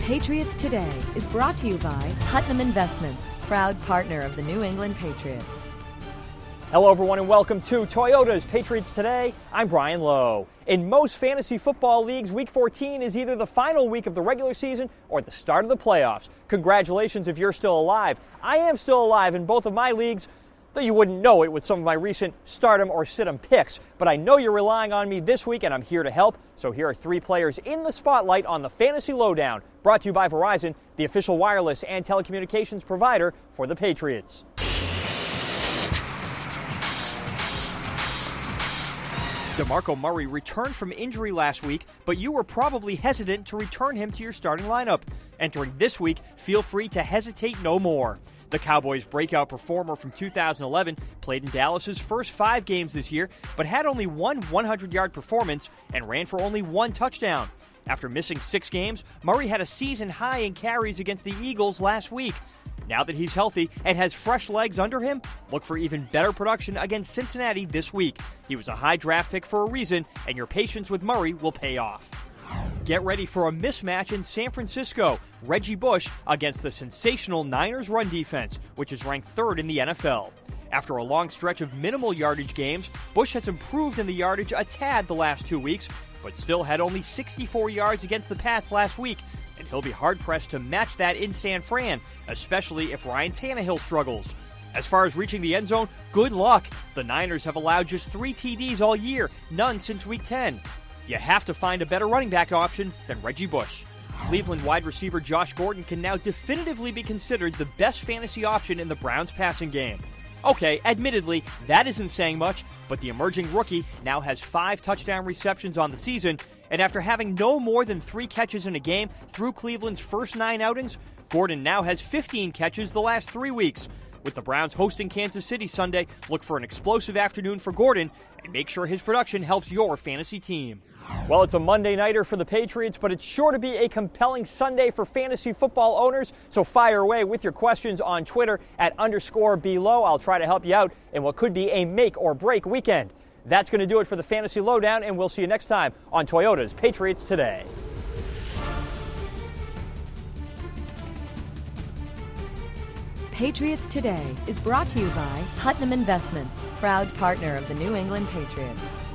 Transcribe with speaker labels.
Speaker 1: Patriots Today is brought to you by Putnam Investments, proud partner of the New England Patriots.
Speaker 2: Hello, everyone, and welcome to Toyota's Patriots Today. I'm Brian Lowe. In most fantasy football leagues, Week 14 is either the final week of the regular season or the start of the playoffs. Congratulations if you're still alive. I am still alive in both of my leagues, though you wouldn't know it with some of my recent stardom or sit-em picks. But I know you're relying on me this week, and I'm here to help. So here are three players in the spotlight on the Fantasy Lowdown, brought to you by Verizon, the official wireless and telecommunications provider for the Patriots. DeMarco Murray returned from injury last week, but you were probably hesitant to return him to your starting lineup. Entering this week, feel free to hesitate no more. The Cowboys' breakout performer from 2011 played in Dallas's first 5 games this year, but had only one 100-yard performance and ran for only 1 touchdown. After missing 6 games, Murray had a season high in carries against the Eagles last week. Now that he's healthy and has fresh legs under him, look for even better production against Cincinnati this week. He was a high draft pick for a reason, and your patience with Murray will pay off. Get ready for a mismatch in San Francisco. Reggie Bush against the sensational Niners run defense, which is ranked 3rd in the NFL. After a long stretch of minimal yardage games, Bush has improved in the yardage a tad the last 2 weeks, but still had only 64 yards against the Pats last week, and he'll be hard-pressed to match that in San Fran, especially if Ryan Tannehill struggles. As far as reaching the end zone, good luck. The Niners have allowed just 3 TDs all year, none since Week 10. You have to find a better running back option than Reggie Bush. Cleveland wide receiver Josh Gordon can now definitively be considered the best fantasy option in the Browns passing game. Okay, admittedly, that isn't saying much, but the emerging rookie now has 5 touchdown receptions on the season, and after having no more than 3 catches in a game through Cleveland's first 9 outings, Gordon now has 15 catches the last 3 weeks. With the Browns hosting Kansas City Sunday, look for an explosive afternoon for Gordon and make sure his production helps your fantasy team. Well, it's a Monday nighter for the Patriots, but it's sure to be a compelling Sunday for fantasy football owners. So fire away with your questions on Twitter at _BLow. I'll try to help you out in what could be a make or break weekend. That's going to do it for the Fantasy Lowdown, and we'll see you next time on Toyota's Patriots Today.
Speaker 1: Patriots Today is brought to you by Putnam Investments, proud partner of the New England Patriots.